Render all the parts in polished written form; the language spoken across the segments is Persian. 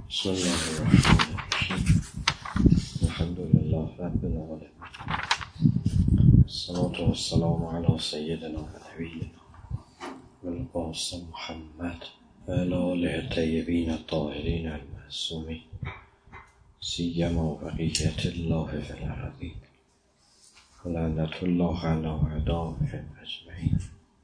بسم الله الرحمن الرحیم. الحمد لله رب العالمین، الصلاة والسلام علی سیدنا و نبینا والقاسم محمد و علی آله الطیبین الطاهرین المعصومین، سیما بقیة الله فی الارضین و لعنة الله علی اعدائهم اجمعین.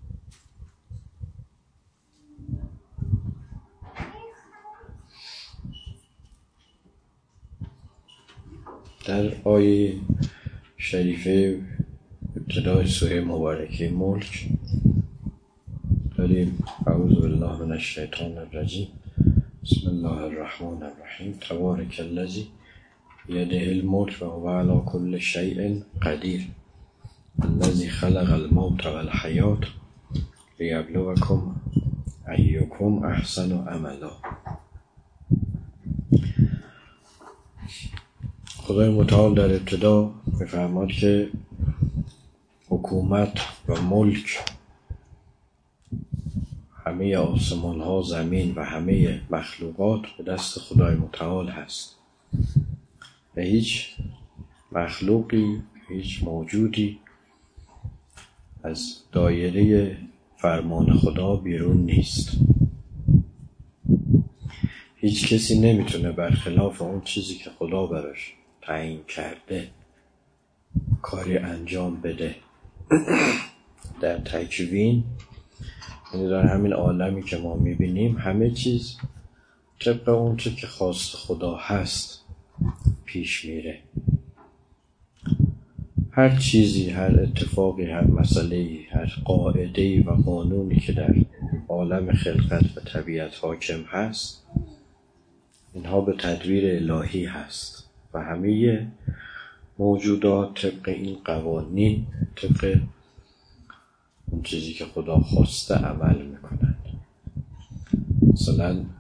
در آیه شریفه ابتدای سوره مبارکه ملک داریم اعوذ بالله من الشیطان الرجیم بسم الله الرحمن الرحیم تبارک الذی بیده الملک و هو علی کل شیء قدیر الذی خلق الموت والحیات لیبلوکم ایکم احسن عملا. خدای متعال در ابتدا می‌فرماد که حکومت و ملک همه آسمان ها، زمین و همه مخلوقات به دست خدای متعال هست و هیچ مخلوقی، هیچ موجودی از دایره فرمان خدا بیرون نیست. هیچ کسی نمیتونه برخلاف اون چیزی که خدا براش تعیین کرده کاری انجام بده. در تکوین، یعنی در همین عالمی که ما میبینیم، همه چیز طبق اون چه که خواست خدا هست پیش میره. هر چیزی، هر اتفاقی، هر مسئله‌ای، هر قاعده‌ای و قانونی که در عالم خلقت و طبیعت حاکم هست، اینها به تدبیر الهی هست و همه موجودات طبق این قوانین، طبق اون چیزی که خدا خواسته عمل میکنند. مثلا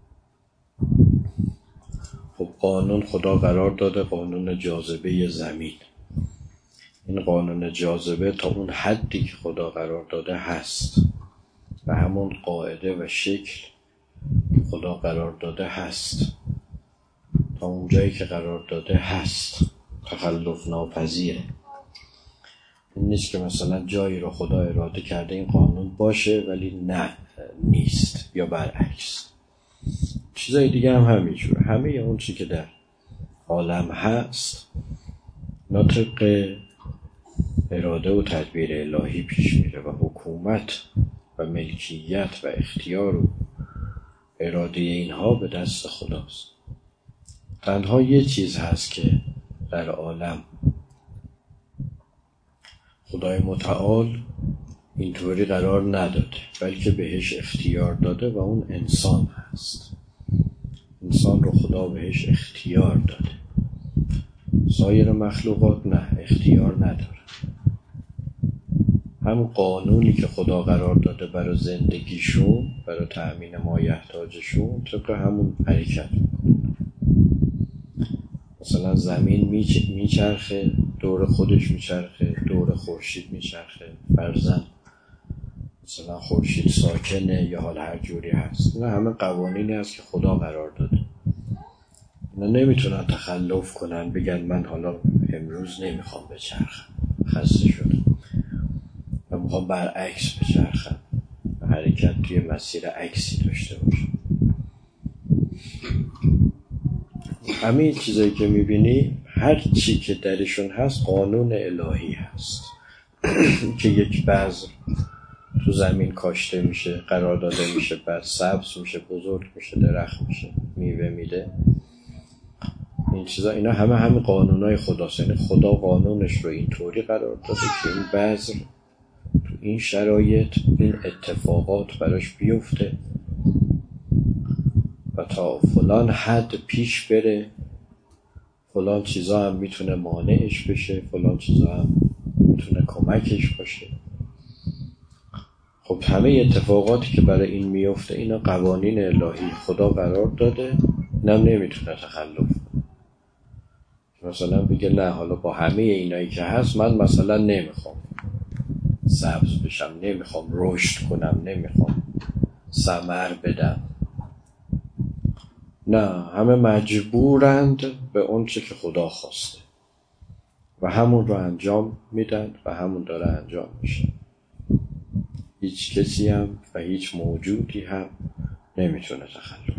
خب قانون خدا قرار داده، قانون جاذبه زمین. این قانون جاذبه تا اون حدی که خدا قرار داده هست و همون قاعده و شکل خدا قرار داده هست، تا اون جایی که قرار داده هست، تخلف ناپذیره. این نیست که مثلا جایی رو خدا اراده کرده این قانون باشه ولی نه نیست، یا برعکس. چیزای دیگه هم همینجور. همه اون چی که در عالم هست طبق اراده و تدبیر الهی پیش میره و حکومت و ملکیت و اختیار و اراده اینها به دست خداست. تنها یه چیز هست که در عالم خدای متعال اینطوری قرار نداده بلکه بهش اختیار داده و اون انسان هست. انسان رو خدا بهش اختیار داده. سایر مخلوقات نه، اختیار نداره. همون قانونی که خدا قرار داده برای زندگیشون، برای تأمین مایحتاجشون، طبق همون حرکت میکنه. مثلا زمین میچرخه، دور خودش میچرخه، دور خورشید میچرخه. فرضاً مثلا خورشید ساکنه یا حال هر جوری هست. نه، همه قوانینی هست که خدا قرار داده. اینا نمیتونن تخلف کنن، بگن من حالا امروز نمیخوام بچرخم، خسته شدم، من میخوام برعکس بچرخم و حرکت توی مسیر عکسی داشته باشم. همه چیزایی که میبینی، هر چی که درشون هست قانون الهی هست. که یک بذر تو زمین کاشته میشه، قرار داده میشه، بعد سبز میشه، بزرگ میشه، درخت میشه، میوه میده. این چیزا، اینا همه قانونای خداست. یعنی خدا قانونش رو اینطوری قرار داده که این بذر تو این شرایط این اتفاقات براش بیفته و تا فلان حد پیش بره. فلان چیزا هم میتونه مانعش بشه، فلان چیزا هم میتونه کمکش باشه. خب همه اتفاقاتی که برای این میفته، اینا قوانین الهی خدا قرار داده. اینم نمیتونه تخلف کنه. مثلا بگه نه، حالا با همه اینایی که هست من مثلا نمیخوام سبز بشم، نمیخوام رشد کنم، نمیخوام ثمر بدم. نه، همه مجبورند به اون چه که خدا خواسته و همون رو انجام میدن و همون داره انجام میشه. هیچ کسی هم و هیچ موجودی هم نمیتونه تخلف.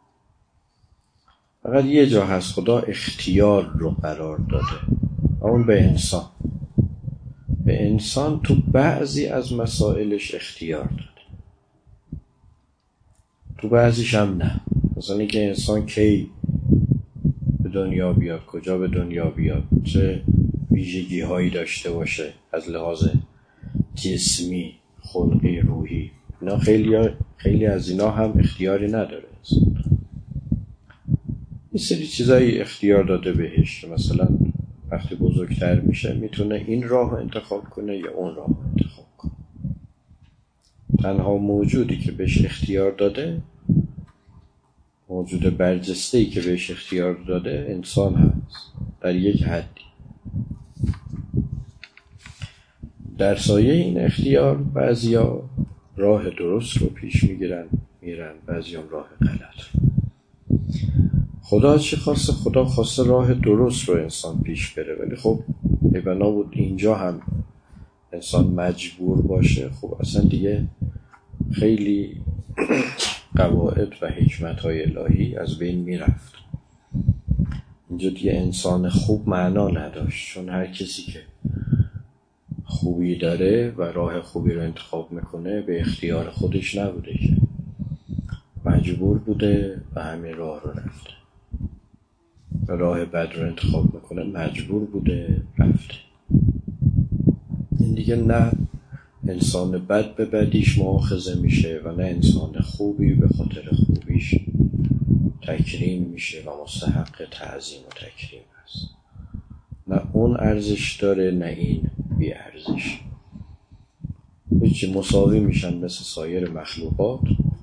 فقط یه جا هست خدا اختیار رو قرار داده و اون به انسان. به انسان تو بعضی از مسائلش اختیار داده، تو بعضیش هم نه. مثلا اینکه انسان کی به دنیا بیاد، کجا به دنیا بیاد، چه ویژگی هایی داشته باشه از لحاظ جسمی، خلقی، روحی، اینا خیلی از اینا هم اختیاری نداره. این سری چیزایی اختیار داده بهش، مثلا وقتی بزرگتر میشه میتونه این راه انتخاب کنه یا اون راه انتخاب کنه. تنها موجودی که بهش اختیار داده، موجود برجسته‌ای که بهش اختیار داده انسان هست در یک حدی. در سایه این اختیار بعضیا راه درست رو پیش میرن، بعضیا راه غلط. خدا چی خواسته؟ خدا خواسته راه درست رو انسان پیش بره، ولی خب بنا بود اینجا هم انسان مجبور باشه. خب اصلا دیگه خیلی قواعد و حکمت‌های الهی از بین میرفت. اینجا دیگه انسان خوب معنا نداشت، چون هر کسی که خوبی داره و راه خوبی رو انتخاب میکنه به اختیار خودش نبوده، که مجبور بوده و همین راه رو رفته. و راه بد رو انتخاب میکنه، مجبور بوده رفته. این دیگه نه انسان بد به بدیش مؤاخذه میشه و نه انسان خوبی به خاطر خوبیش تکریم میشه و مستحق تعظیم و تکریم هست. نه اون ارزش داره نه این بی ارزش. هیچی، مساوی میشن مثل سایر مخلوقات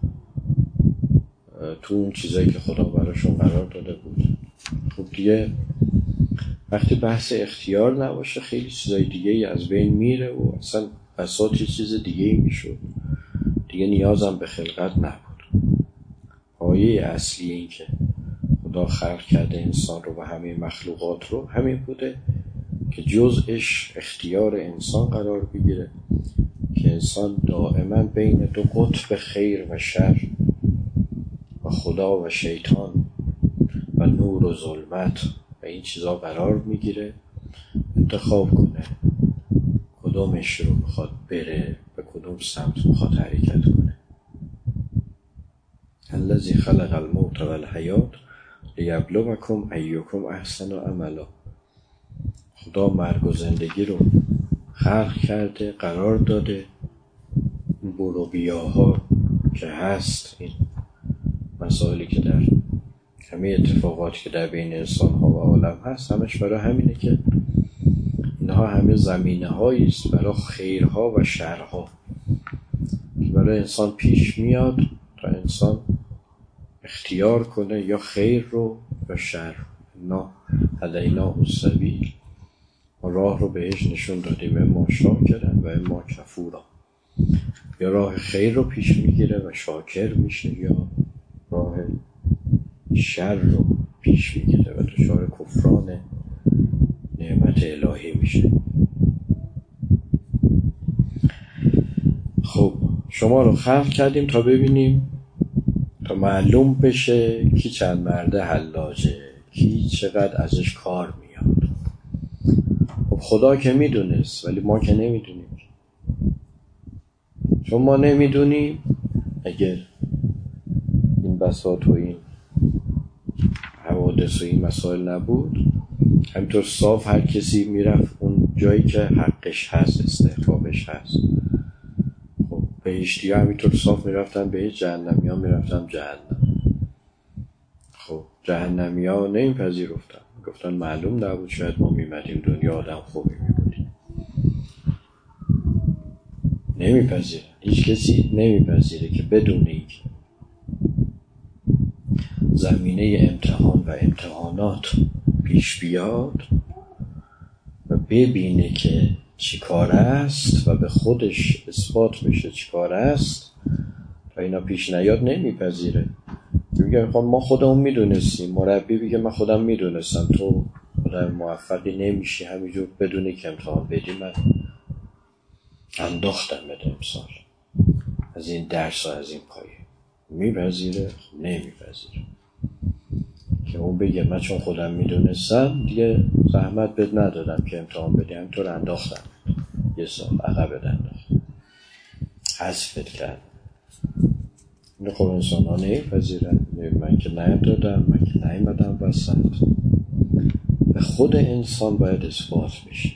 تو اون چیزایی که خدا براشون قرار داده بود. خب دیگه وقتی بحث اختیار نباشه خیلی چیزای دیگه ای از بین میره و اصلا بساط یه چیز دیگه ای میشد. دیگه نیازم به خلقت نبود. پایه اصلی این که خدا خلق کرده انسان رو و همه مخلوقات رو همین بوده که جزءش اختیار انسان قرار بگیره، که انسان دائما بین دو قطب خیر و شر و خدا و شیطان و نور و ظلمت و این چیزا قرار میگیره، انتخاب کنه کدومش رو بخواد بره، به کدوم سمت بخواد حرکت کنه. الذی خلق الموت والحیات لیبلوکم ایکم احسن عملا. خدا مرگ و زندگی رو خلق کرده، قرار داده. این برو بیاها که هست، این مسائلی که در همه اتفاقاتی که در بین انسان ها و عالم هست، همش برای همینه که اینها همه زمینه هایی است برای خیرها و شرها که برای انسان پیش میاد تا انسان اختیار کنه یا خیر رو یا شر. نه هدیناه السبیل، ما راه رو بهش نشون دادیم، اما شاکرن و اما کفورا. یا راه خیر رو پیش میگیره و شاکر میشه، یا راه شر رو پیش میگیره و دچار کفران نعمت الهی میشه. خب شما رو خلق کردیم تا ببینیم، تا معلوم بشه کی چند مرده حلاجه، کی چقدر ازش کار میاد. خب خدا که میدونست، ولی ما که نمیدونیم. چون ما نمیدونیم، اگر این بساط و این حوادث و این مسائل نبود، همینطور صاف هر کسی میرفت اون جایی که حقش هست، استحقاقش هست. خب بهشتی ها همینطور صاف میرفتن بهشت، جهنمی ها میرفتن جهنم. خب جهنمی ها نمیپذیرفتن، گفتن معلوم نبود، شاید ما میمدیم دنیا آدم خوبی میبودیم. نمیپذیرن، هیچ کسی نمیپذیره که بدون اینکه زمینه امتحان و امتحانات پیش بیاد و ببینه که چی کار است و به خودش اثبات بشه چی کار است، تا اینا پیش نیاد نمیپذیره. میگن میگه خب ما خودمون میدونستیم، مربی میگه من خودم میدونستم تو خودم موفقی نمیشی، همینجور بدونی که امتحان بدی من انداختم بده امسال از این درس و از این پایه. میپذیره؟ نمیپذیره. که اون بگه من چون خودم میدونستم دیگه زحمت بد ندادم که امتحان بدی، همینطور انداختم یه سال عقب انداختم، حذفت کردم. اینو خب انسان ها نمیپذیرن. من که ندادم، من که نیمدم وسط. به خود انسان باید اثبات بشه.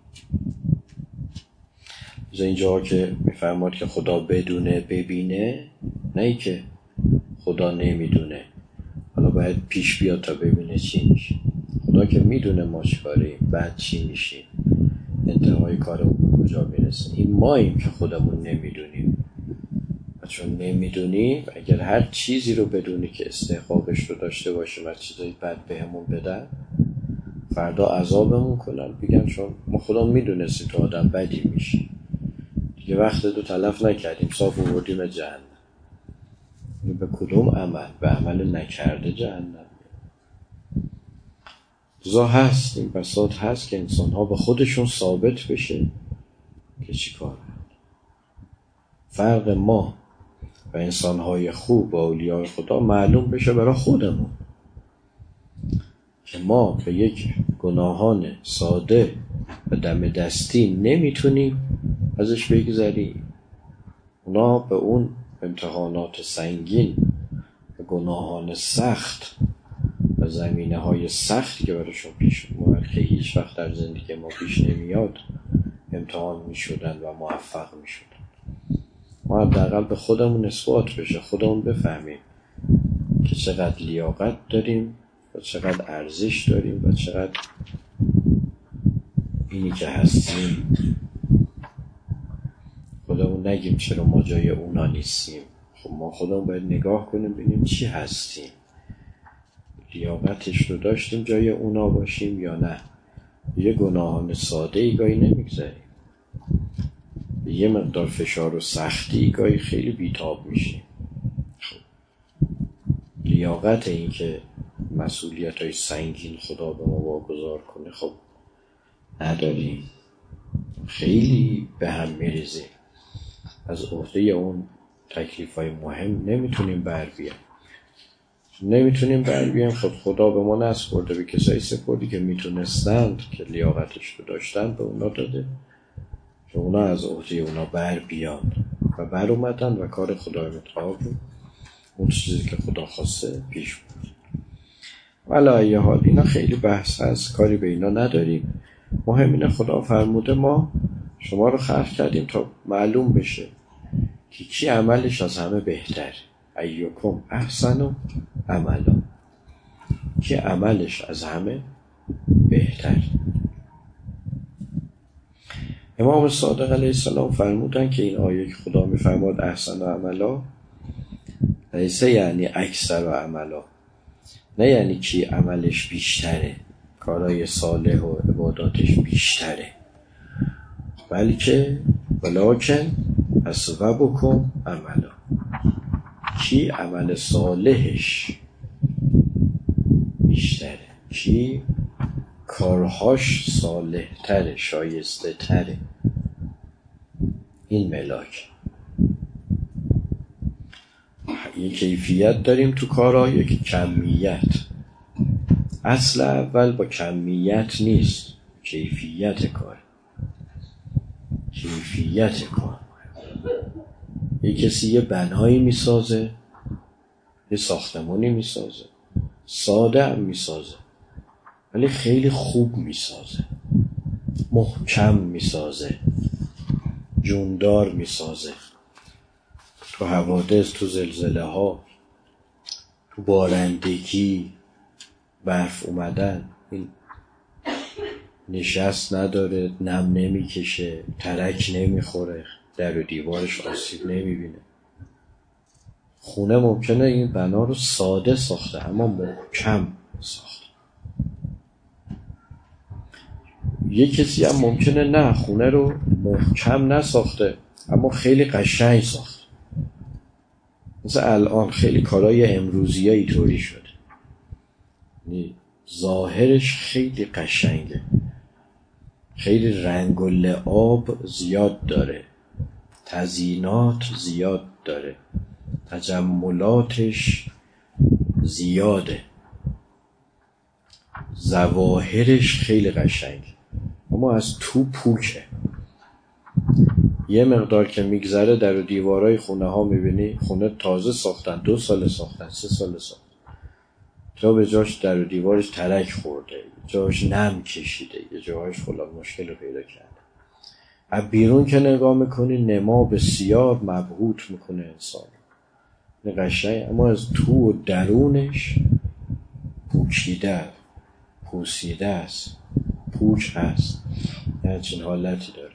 از اینجا که میفرماد که خدا بدونه ببینه، نه ای که خدا نمیدونه حالا باید پیش بیاد تا ببینه چی میشه. خدا که میدونه ما چیکاریم، بعد چی میشیم، انتهای کارمون به کجا میرسه. این ماییم که خودمون نمیدونیم. و چون نمیدونیم اگر هر چیزی رو بدونی که استحقاقش رو داشته باشیم و چیزایی بد بهمون بدن، فردا عذابمون کنن، بگن چون ما خودمون میدونستیم تو آدم بدی میشی، دیگه وقت رو تلف نکردیم، صاف آوردیم جهنم. به کدوم عمل؟ به عمل نکرده جهنم. رضا هست، این بساط هست که انسان ها به خودشون ثابت بشه که چی کار هست. فرق ما و انسان های خوب و اولیاء خدا معلوم بشه برای خودمون که ما به یک گناهان ساده و دم دستی نمیتونیم ازش بگذریم. اونا به اون امتحانات سنگین و گناهان سخت و زمینه های سختی که براشون پیش اومد که هیچ وقت در زندگی ما پیش نمیاد امتحان می شدن و موفق می شدن. ما حداقل به خودمون اثبات بشه، خودمون بفهمیم که چقدر لیاقت داریم و چقدر ارزش داریم و چقدر اینی که هستیم. خودمون نگیم چرا ما جای اونا نیستیم. خب ما خودمون باید نگاه کنیم ببینیم چی هستیم، لیاقتش رو داشتیم جای اونا باشیم یا نه. یه گناهان ساده ای گاهی نمیگذاریم، یه مقدار فشار و سختی گاهی خیلی بیتاب میشیم. خب لیاقت این که مسئولیت های سنگین خدا به ما واگذار کنه خب نداریم، خیلی به هم میریزیم، از عهده اون تکلیف های مهم نمیتونیم بر بیایم. خود خدا به ما نسپرده، به کسایی سپردی که میتونستند که لیاقتش رو داشتن به اونا داده که اونا از عهده اونا بر بیان و بر اومدن و کار خدای متعال رو اون چیزی که خدا خواسته پیش بود. ولی ایه حال اینا خیلی بحث هست، کاری به اینا نداریم. مهم اینه خدا فرموده ما شما رو خلق کردیم تا معلوم بشه که کی عملش از همه بهتر، ایکم احسن عملا، کی عملش از همه بهتر. امام صادق علیه السلام فرمودن که این آیه که خدا میفرماد احسن عملا لیسه یعنی اکثر و عملا، نه یعنی کی عملش بیشتره، کارهای صالح و عباداتش بیشتره، بلکه ولکن اصوبکم عملا، کی عمل صالحش بیشتره، کی کارهاش صالح تره، شایسته تره. این ملاک یک کیفیت داریم تو کارها، یک کمیت. اصل اول با کمیت نیست، کیفیت کار. یک کسی یه بنایی میسازه، یه ساختمانی میسازه، ساده هم میسازه ولی خیلی خوب میسازه، محکم میسازه، جوندار میسازه. تو حوادث، تو زلزله ها، تو بارندگی، برف اومدن، این نشست نداره، نم نمیکشه، ترک نمیخوره، در و دیوارش آسیب نمیبینه. خونه ممکنه این بنا رو ساده ساخته اما محکم ساخته. یک کسی هم ممکنه نه، خونه رو محکم نساخته اما خیلی قشنگ ساخته. مثل الان خیلی کارهای امروزی ها اینطوری شده، ظاهرش خیلی قشنگه، خیلی رنگ و لعاب زیاد داره، تزیینات زیاد داره، تجملاتش زیاده، ظواهرش خیلی قشنگ، اما از تو پوکه. یه مقدار که میگذره در و دیوارای خونه ها میبینی خونه تازه ساختن، 2 سال ساختن، 3 سال ساختن، تا به جاش در و دیوارش ترک خورده، جاش نم کشیده، یه جاهاش فلان مشکل رو پیدا کرده. از بیرون که نگاه میکنی نما بسیار مبهوت میکنه انسان، قشنگ، اما از تو و درونش پوکیده، پوسیده است، پوچ هست، همچین حالتی داره.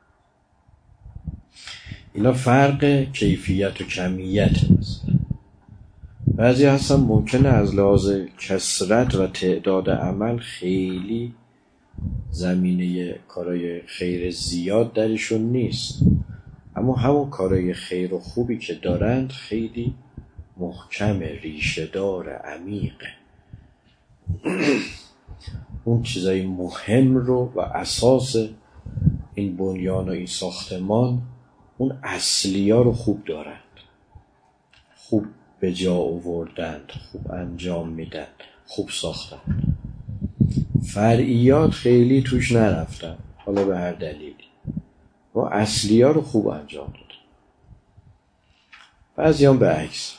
اینا فرق کیفیت و کمیت هست. بعضی هستن ممکنه از لحاظ کثرت و تعداد عمل خیلی زمینه کارای خیر زیاد درشون نیست، اما همون کارای خیر و خوبی که دارند خیلی محکم، ریشه دار، عمیقه. اون چیزای مهم رو و اساس این بنیان و این ساختمان، اون اصلی ها رو خوب دارند، خوب به جا آوردند، خوب انجام میدن، خوب ساختن. فرعیات خیلی توش نرفتن، حالا به هر دلیلی، و اصلی ها رو خوب انجام دادن. بعضی هم به عکس.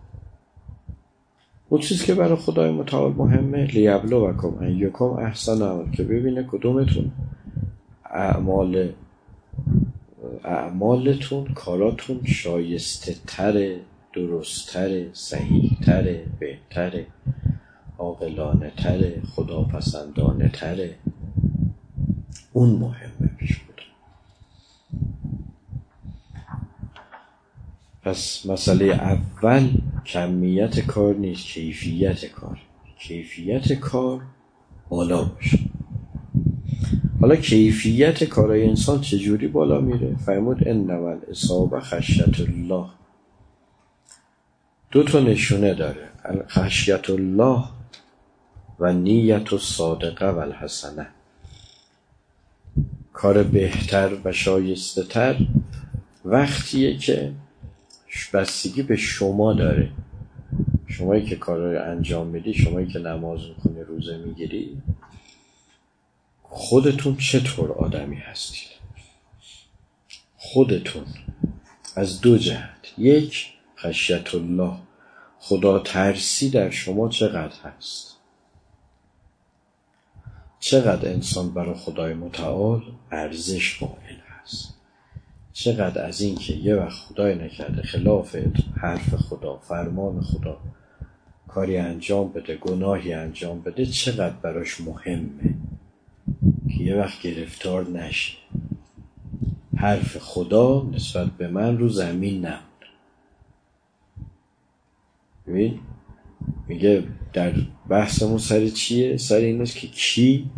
اون چیز که برای خدای متعال مهمه، لیبلوکم ایکم احسن عمل، که ببینه کدومتون اعمالتون، کاراتون شایسته تره، درست تره، صحیح تره، بهتره، عاقلانه تره، خداپسندانه تره. اون مهمه پیش بود. پس مسئله اول کمیت کار نیست، کیفیت کار. کیفیت کار بالا باشه. حالا کیفیت کارای انسان چجوری بالا میره؟ فرمود انما الاصابه خشیت الله. 2 تا نشونه داره، خشیت الله و نیت الصادقه و الحسنه. کار بهتر و شایسته تر وقتیه که بستگی به شما داره. شمایی که کارای انجام میدی، شمایی که نماز میکنی، روزه میگیری، خودتون چطور آدمی هستید؟ خودتون از 2 جهت. 1 خشیت الله، خدا ترسی در شما چقدر هست؟ چقدر انسان برای خدای متعال ارزش قائل هست؟ چقدر از این که یه وقت خدای نکرده خلاف حرف خدا، فرمان خدا کاری انجام بده، گناهی انجام بده، چقدر براش مهمه که یه وقت گرفتار نشه. حرف خدا نسبت به من رو زمین نمونه. ببین میگه در بحثمون سر چیه؟ سر این است که کی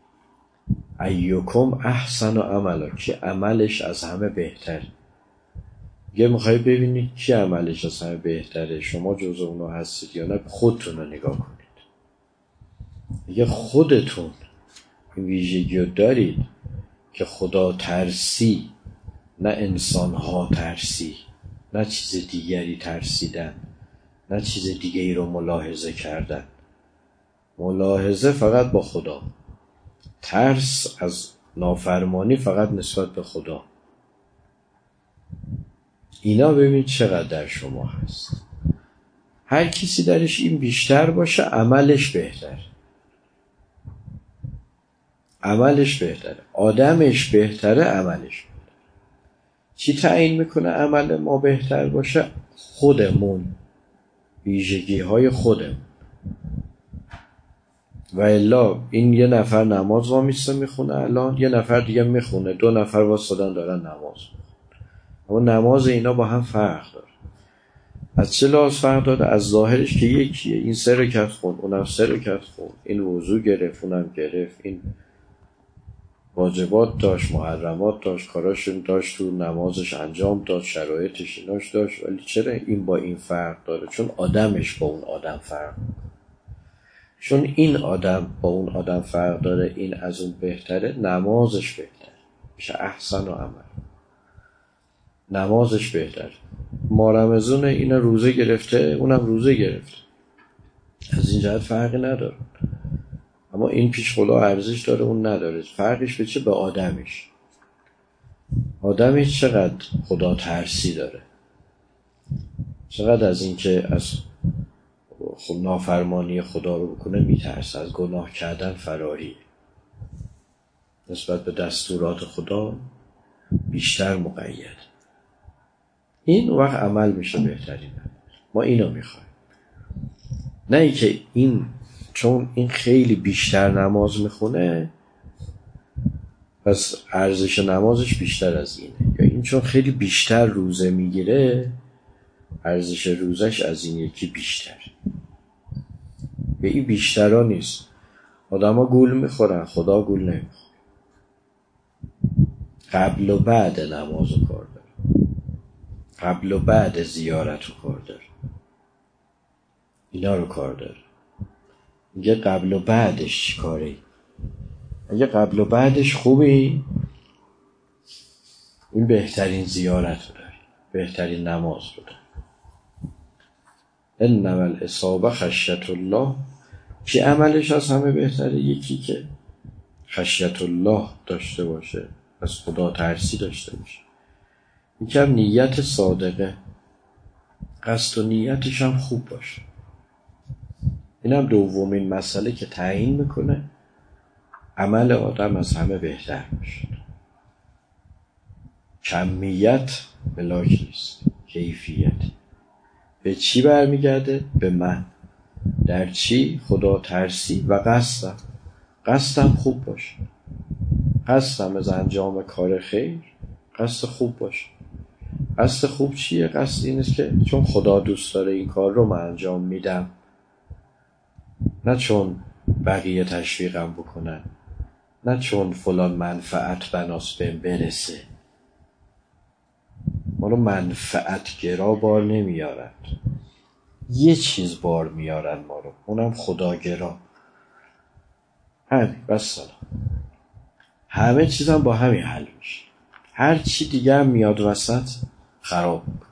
ایوکم احسن عملا، کی عملش از همه بهتر. میگه میخوای ببینید کی عملش از همه بهتره، شما جزو اونو هستید یا نه؟ خودتون رو نگاه کنید. میگه خودتون این ویژگی رو دارید که خدا ترسی، نه انسان ها ترسی، نه چیز دیگری ترسیدن، نه چیز دیگری رو ملاحظه کردن. ملاحظه فقط با خدا، ترس از نافرمانی فقط نسبت به خدا. اینا ببین چقدر در شما هست. هر کسی درش این بیشتر باشه عملش بهتر، عملش بهتره، آدمش بهتره، عملش بهتره. چی تعیین میکنه عمل ما بهتر باشه؟ خودمون، ویژگی های خودمون. و الا این یه نفر نماز وامیسته میخونه، الان یه نفر دیگه میخونه، 2 نفر واسدن دارن نماز میخونه، اما نماز اینا با هم فرق داره. از چه لحاظ فرق داره؟ از ظاهرش که یکیه، این 3 رکعت خون، اونم 3 رکعت خون، این وضو گرفت، اونم گرفت، این واجبات داشت، محرمات داشت، کاراشون داشت، تو نمازش انجام داد، شرایطش ایناش داشت. ولی چرا این با این فرق داره؟ چون آدمش با اون آدم فرق، چون این آدم با اون آدم فرق داره، این از اون بهتره، نمازش بهتره، میشه احسن و عمل، نمازش بهتره. ما رمضان اینا روزه گرفته، اونم روزه گرفته، از این جهت فرقی نداره. اما این پیش خدا ارزش داره، اون نداره. فرقش به چه؟ به آدمش. آدمش چقدر خدا ترسی داره، چقدر از این که از نافرمانی خدا رو بکنه میترسه، از گناه کردن فراری، نسبت به دستورات خدا بیشتر مقید. این وقت عمل میشه بهترین. ما اینو میخوایم، نه ای که این چون این خیلی بیشتر نماز میخونه پس ارزش نمازش بیشتر از اینه، یا این چون خیلی بیشتر روزه میگیره ارزش روزش از این یکی بیشتر. به این بیشترها نیست. آدم ها گول میخورن، خدا گول نمیخوره. قبل و بعد نماز و کار داره، قبل و بعد زیارت و کار داره، اینا رو کار داره. میگه قبل و بعدش چی کاری؟ اگه قبل و بعدش خوبی، این بهترین زیارت رو داری، بهترین نماز رو داری. انما الاصابه خشیت الله. کی عملش از همه بهتره؟ یکی که خشیت الله داشته باشه، از خدا ترسی داشته باشه. یکم نیت صادقه، قصد و نیتش هم خوب باشه. اینم دومین مسئله که تعیین میکنه عمل آدم از همه بهتر باشه. کمیت ملاک نیست، کیفیت. به چی برمیگرده؟ به من. در چی؟ خدا ترسی و قصدم. قصدم خوب باشه، قصدم از انجام کار خیر قصد خوب باشه. قصد خوب چیه؟ قصد این است که چون خدا دوست داره این کار رو من انجام میدم، نه چون بقیه تشویقم بکنن، نه چون فلان منفعت بناس بهم برسه. ما رو منفعت گرا بار نمیارن، یه چیز بار میارن ما رو، اونم خدا گرا. همین بس سلام. همه چیزم با همین حل میشه. هر چی دیگه هم میاد وسط خراب میکنه.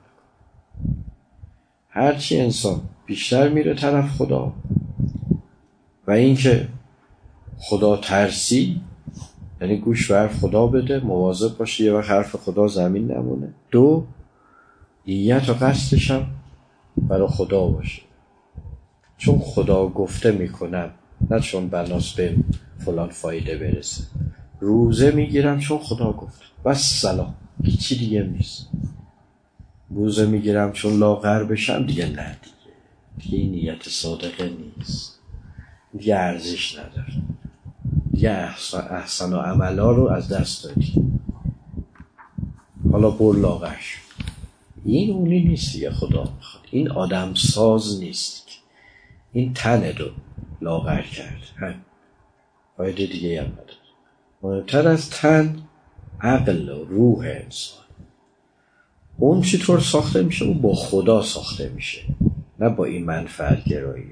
هر چی انسان بیشتر میره طرف خدا و این که خدا ترسی، یعنی گوش به حرف خدا بده، مواظب باشه یه وقت حرف خدا زمین نمونه. دو، نیت و قصدش هم برای خدا باشه، چون خدا گفته میکنم، نه چون بناس به فلان فایده برسه. روزه میگیرم چون خدا گفت، بس سلام، هیچی دیگه نیست. روزه میگیرم چون لاغر بشم، دیگه نه، دیگه این نیت صادقه نیست، دیگه ارزش نداره، دیگه احسن و عملا رو از دست دادی. حالا بر لاغر شد. این اونی نیست دیگه خدا میخواد. این آدم ساز نیست، این تنه رو لاغر کرد. هم فایده دیگه هم نداره. مهمتر از تن عقل و روح انسان. اون چطور ساخته میشه؟ اون با خدا ساخته میشه، نه با این منفعت گرایی.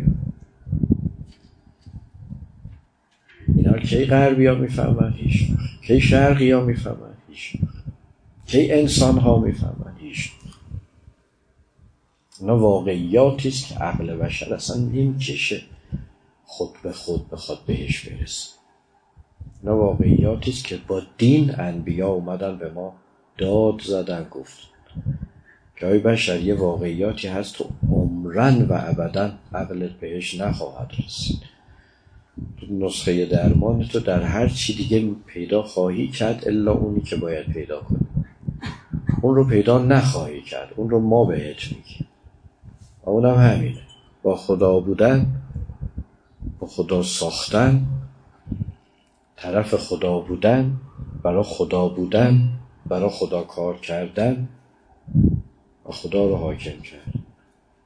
اینا کی غربی ها میفهمن؟ هیچ وقت. کی شرقی ها میفهمن؟ هیچ وقت. کی انسان ها میفهمن؟ هیچ وقت. اینا واقعیاتی است که عقل بشر اصلا نمیکشه خود به خود بخواد بهش برسه. اینا واقعیاتی است که با دین انبیا اومدن به ما داد زدن، گفتن که ای بشر یه واقعیاتی هست تو عمرن و ابدا عقلت بهش نخواهد رسید. نسخه درمان تو در هر چی دیگه پیدا خواهی کرد الا اونی که باید پیدا کنی. اون رو پیدا نخواهی کرد، اون رو ما بهت میگیم. و اونم همینه، با خدا بودن، با خدا ساختن، طرف خدا بودن، برای خدا بودن، برای خدا کار کردن و خدا رو حاکم کرد.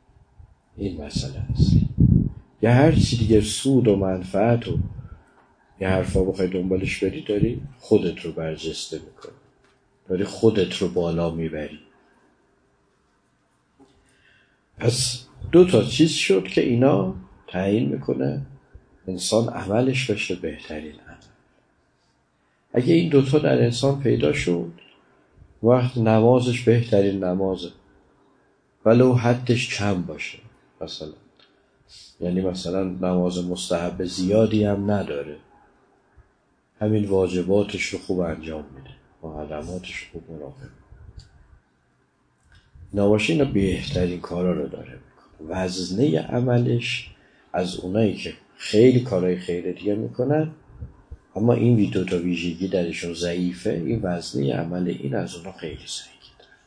این مسئله هست. یا هر چی دیگه سود و منفعت و یه حرفا بخوای دنبالش بری داری خودت رو برجسته میکنی، داری خودت رو بالا میبری. پس 2 چیز شد که اینا تعیین میکنه انسان عملش بشه بهترین عمل. اگه این 2 در انسان پیدا شد، وقت نمازش بهترین نمازه، ولو حدش کم باشه. مثلا نماز مستحب زیادی هم نداره، همین واجباتش رو خوب انجام میده، محرماتش رو خوب مراقب نباشه، اینا بهترین کارا رو داره میکنه. وزنه عملش از اونایی که خیلی کارهای خیره دیگه میکنن اما این 2 ویژگی درشون ضعیفه، این وزنه عمل این از اونا خیلی ضعیفه.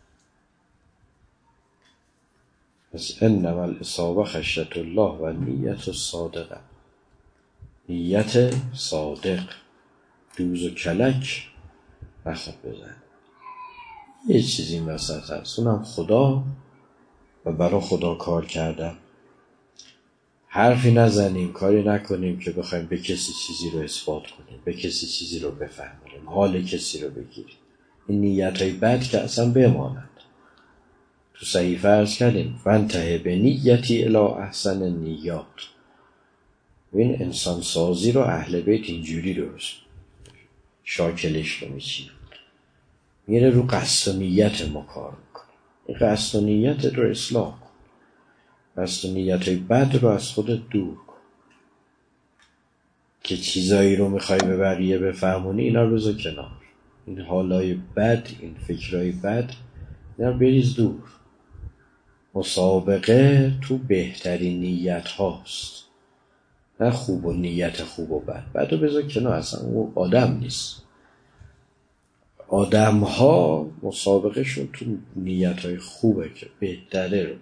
پس انما الاصابه خشیة الله و نیت صادقه، نیت صادق، دوز و کلک نخواد بزن. یه چیزی این وسط هست، اونم خدا و برای خدا کار کردن. حرفی نزنیم، کاری نکنیم که بخوایم به کسی چیزی رو اثبات کنیم، به کسی چیزی رو بفهمونیم، حال کسی رو بگیریم. این نیت‌های بد که اصلا بمانند. تو صحیفه عرض کردیم فانتهی به نیتی الی احسن نیات. این انسان سازی رو اهل بیت اینجوری درست شاکلش رو میچینه، میره رو قصد و نیت ما کار میکنه. این قصد و نیت رو اصلاح کن، قصد و نیت بد رو از خودت دور کن. که چیزایی رو میخوای به بقیه بفهمونی، اینا رو بذار کنار. این حالای بد، این فکرای بد، اینا رو بریز دور. مسابقه تو بهترین نیت هاست، نه خوب و نیت خوب و بد. بعد رو بذار کنار، اصلا اون آدم نیست. آدم ها مسابقه شد تو نیت های خوبه که بهتره رو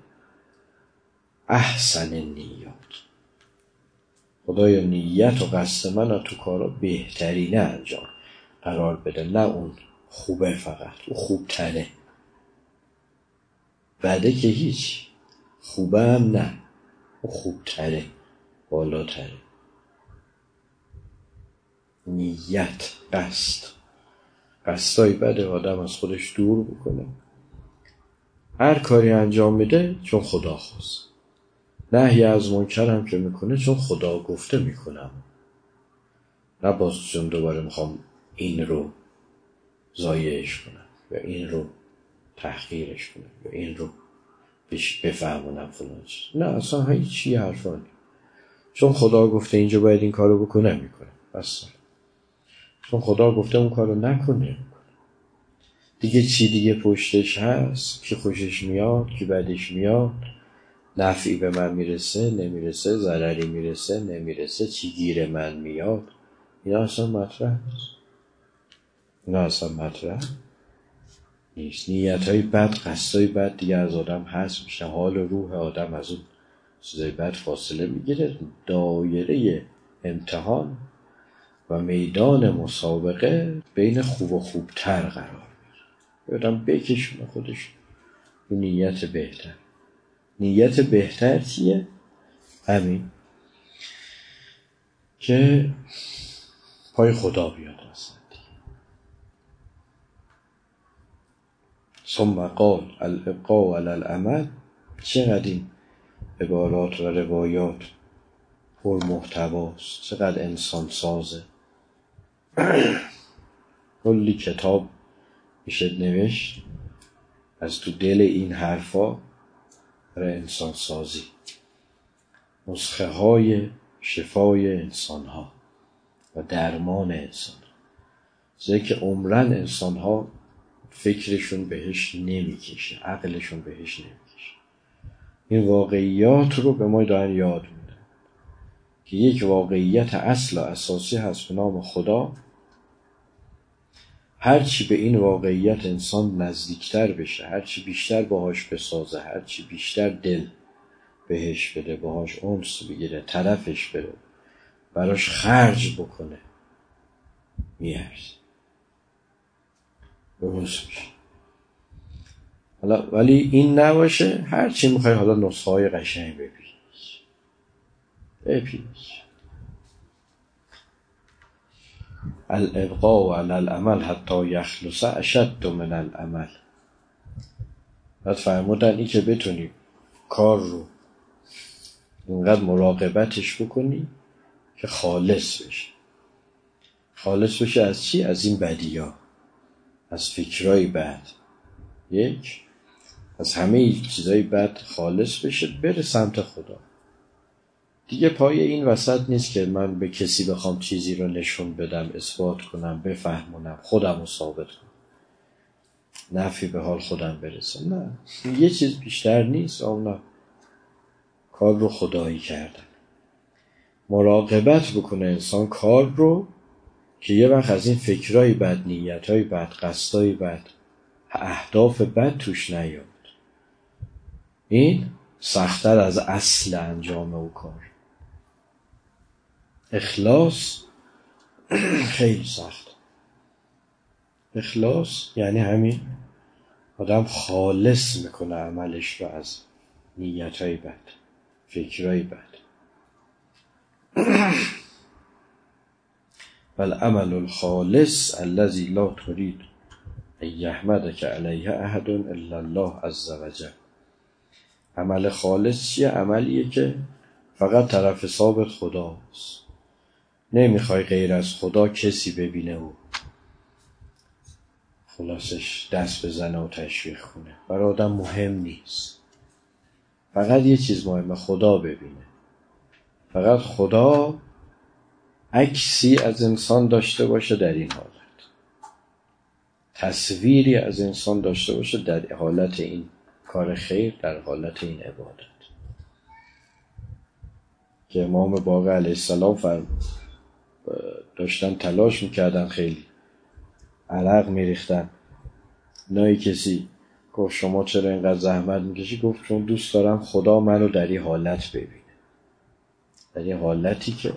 احسن نیات. خدایا نیت و قصد من تو کارا بهترینه انجام قرار بده، نه اون خوبه فقط، اون خوبتره. بعده که هیچ، خوبه هم نه، اون خوبتره، بالاتره. نیت، قصدای بده آدم از خودش دور بکنه. هر کاری انجام میده چون خدا خواست، نهی از منکر هم که میکنه چون خدا گفته میکنم، نه باز چون دوباره میخوام این رو ضایعش کنم یا این رو تحقیرش کنم یا این رو بفهمونم فلان چیز. نه اصلا هیچی حرفانی، چون خدا گفته اینجا باید این کارو بکنه میکنه، بس. چون خدا گفته اون کارو نکنه دیگه. چی دیگه پشتش هست، کی خوشش میاد کی بدش میاد، نفعی به من میرسه نمیرسه، ضرری میرسه نمیرسه، چی گیر من میاد، اینا اصلا مطرح نیست. نیتهای بد، قصدهای بد دیگه از آدم هست میشه، حال و روح آدم از اون چیزای بد فاصله میگیره. دایره امتحان و میدان مسابقه بین خوب و خوبتر قرار میگیره. آدم بکشونه خودش به نیت بهتر. نیت بهتر چیه؟ همین که پای خدا بیاد اصلا. ثم قال الابقاء علی العمل. چقدر این عبارات و روایات پر محتواست، چقدر انسان سازه. کلی کتاب میشه نوشت از تو دل این حرفا برای انسان سازی، نسخه های شفای انسان ها و درمان انسان ها، چیزایی که عمرن انسان ها فکرشون بهش نمیکشه، عقلشون بهش نمیکشه. این واقعیات رو به ما دارن یاد میدن که یک واقعیت اصل و اساسی هست به نام خدا. هرچی به این واقعیت انسان نزدیکتر بشه، هرچی بیشتر باهاش بسازه، هرچی بیشتر دل بهش بده، باهاش انس بگیره، طرفش بره، براش خرج بکنه، میارزه، درست میشه. حالا ولی این نباشه هرچی میخوای حالا نسخه های قشنگ بپیچ. الابقاء علی العمل حتی یخلص اشد من العمل. بعد فرمودن این که بتونی کار رو اینقدر مراقبتش بکنی که خالص بشه. خالص بشه از چی؟ از این بدی‌ها، از فکرای بد، یک، از همه چیزای بد خالص بشه، بره سمت خدا. دیگه پای این وسط نیست که من به کسی بخوام چیزی رو نشون بدم، اثبات کنم، بفهمونم، خودم رو ثابت کنم، نفی به حال خودم برسم. نه، یه چیز بیشتر نیست. نه، کار رو خدایی کردن. مراقبت بکنه انسان کار رو که یه وقت از این فکرای بد، نیتای بد، قصدای بد، اهداف بد توش نیاد. این سخت‌تر از اصل انجام او کار. اخلاص خیلی سخت. اخلاص یعنی همین آدم خالص میکنه عملش رو از نیتای بد، فکرای بد. والعمل الخالص الذي لا تريد ان يحمدك عليه احد الا الله عز وجل. عمل خالص چیه؟ عملیه که فقط طرف حسابت خداست، نمیخوای غیر از خدا کسی ببینه و خلاصش دست بزنه و تشویق کنه. برای آدم مهم نیست، فقط یه چیز مهمه، خدا ببینه. فقط خدا عکسی از انسان داشته باشه در این حالت، تصویری از انسان داشته باشه در حالت این کار خیر، در حالت این عبادت. که امام باقر علیه السلام داشتن تلاش میکردن، خیلی عرق میریختن. نایی کسی گفت شما چرا اینقدر زحمت میکشی؟ گفت چون دوست دارم خدا منو در این حالت ببینه، در این حالتی که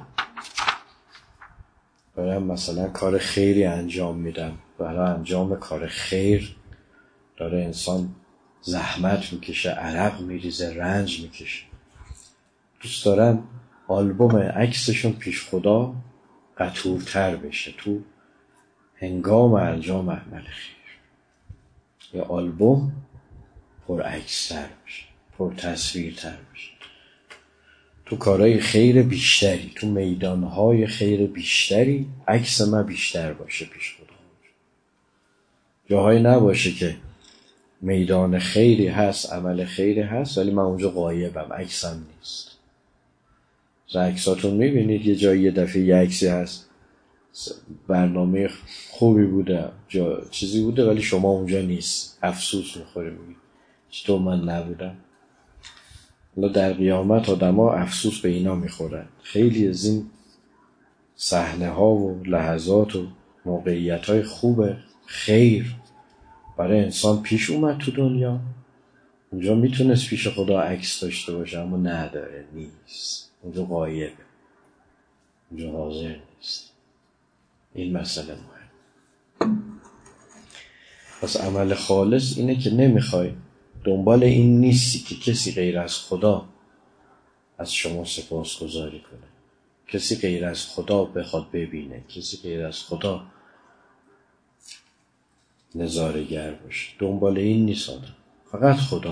دارم مثلا کار خیری انجام میدم. برای انجام کار خیر داره انسان زحمت میکشه، عرق میریزه، رنج میکشه. دوست دارم آلبوم عکسشون پیش خدا قطورتر بشه تو هنگام انجام عمل خیر. یا آلبوم پر عکس‌تر بشه، پر تصویرتر بشه، تو کارهای خیر بیشتری، تو میدانهای خیر بیشتری عکس من بیشتر باشه پیش خدا. جاهایی نباشه که میدان خیری هست، عمل خیری هست، ولی من اونجا غایبم، عکسم نیست. عکساتون میبینید یه جایی یه دفعه یه عکسی هست، برنامه خوبی بوده، چیزی بوده، ولی شما اونجا نیست، افسوس میخوری، میگی چطور من نبودم. حالا در قیامت آدما افسوس به اینا میخورن. خیلی از این صحنه ها و لحظات و موقعیت های خوب خیر برای انسان پیش اومد تو دنیا. اونجا میتونست پیش خدا عکس داشته باشه، اما نداره، نیست، اونجا غایبه، اونجا حاضر نیست. این مسئله مهم. پس عمل خالص اینه که نمیخوای، دنبال این نیستی که کسی غیر از خدا از شما سپاسگزاری کنه، کسی غیر از خدا بخواد ببینه، کسی غیر از خدا نظاره‌گر باشه. دنبال این نیست آدم، فقط خدا.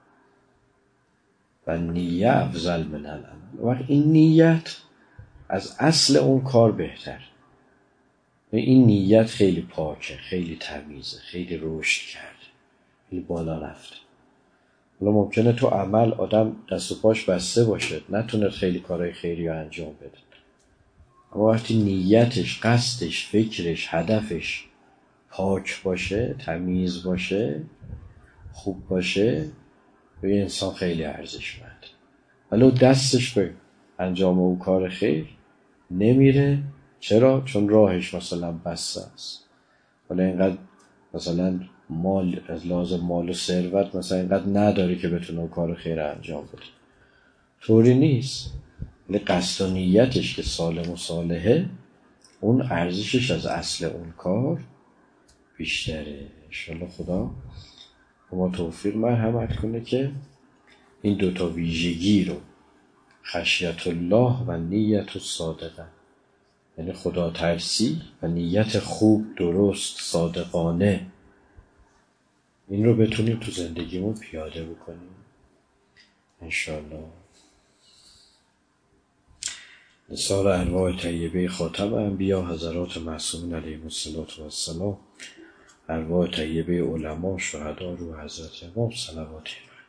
و نیت افضل من العمل. وقت این نیت از اصل اون کار بهتر. این نیت خیلی پاکه، خیلی تمیزه، خیلی رشد کرده، خیلی بالا رفته. حالا ممکنه تو عمل آدم دست و پاش بسته باشه، نتونه خیلی کارهای خیری رو انجام بده، اما وقتی نیتش، قصدش، فکرش، هدفش پاک باشه، تمیز باشه، خوب باشه، به انسان خیلی ارزشمند. ولی دستش به انجام او کار خیر نمیره. چرا؟ چون راهش مثلا بسته است. ولی اینقدر مثلا مال، از لازم مال و ثروت مثلا اینقدر نداره که بتونه کار خیر انجام بده. طوری نیست. ولی قصد و نیتش که سالم و صالحه، اون ارزشش از اصل اون کار بیشتره. انشالله خدا ما توفیق مرحمت کنه که این دوتا ویژگی رو، خشیت الله و نیت الصادقه، یعنی خدا ترسی و نیت خوب، درست، صادقانه، این رو بتونیم تو زندگیمون پیاده بکنیم انشالله. نثار ارواح طیبه خاتم انبیا حضرات معصومین علیهم السلام، ارواح طیبه علما، شهدا، روح حضرت امام صلوات